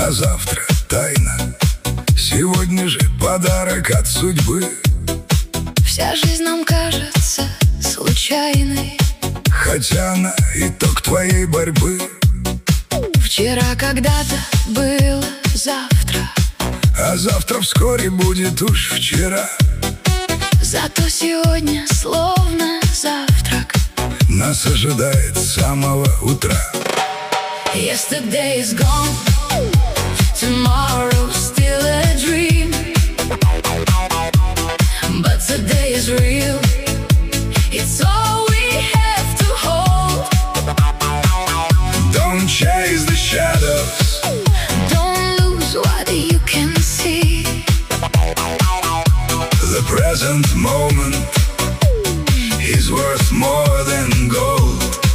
а завтра тайна. Сегодня же подарок от судьбы. Вся жизнь нам кажется случайной, хотя она итог твоей борьбы. Вчера когда-то было завтра, а завтра вскоре будет уж вчера. Зато сегодня словно завтрак нас ожидает с самого утра. Yesterday is gone, tomorrow's still a dream, but today is real, it's all we have to hold. Don't chase the shadows, don't lose what you can see. The present moment is worth more than gold.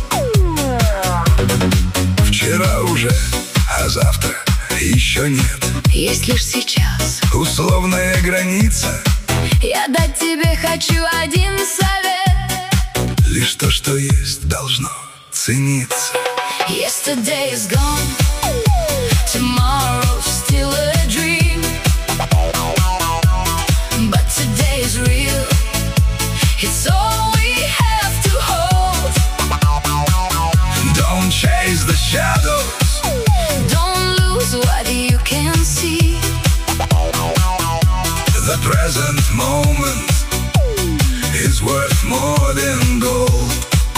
Вчера уже, а завтра еще нет. Есть лишь сейчас условная граница. Я дать тебе хочу один совет: лишь то, что есть, должно цениться. Yesterday is gone, tomorrow's still a dream, but today is real, it's all we have to hold. Don't chase the shadows, don't lose what you can see. The present moment is worth more than gold.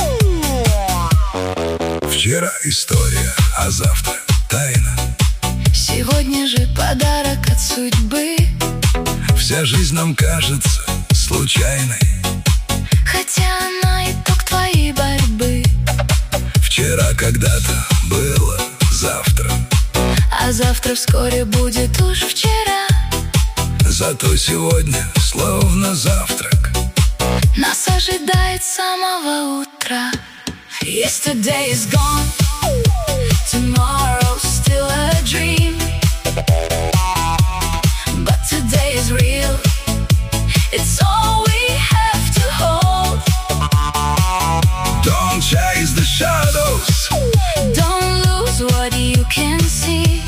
Вчера история, а завтра тайна. Сегодня же подарок от судьбы. Вся жизнь нам кажется случайной, хотя она итог твоей борьбы. Вчера когда-то было завтра, а завтра вскоре будет уж вчера. Зато сегодня словно завтрак нас ожидает с самого утра. Yesterday is gone, tomorrow's still a dream, but today is real, it's all we have to hold. Don't chase the shadows, don't lose what you can see.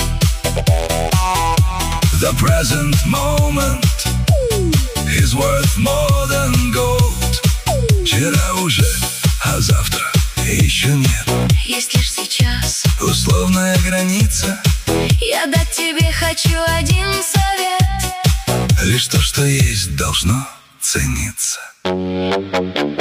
The present moment is worth more than gold. Вчера уже, а завтра еще нет. Есть лишь сейчас условная граница. Я дать тебе хочу один совет: лишь то, что есть, должно цениться.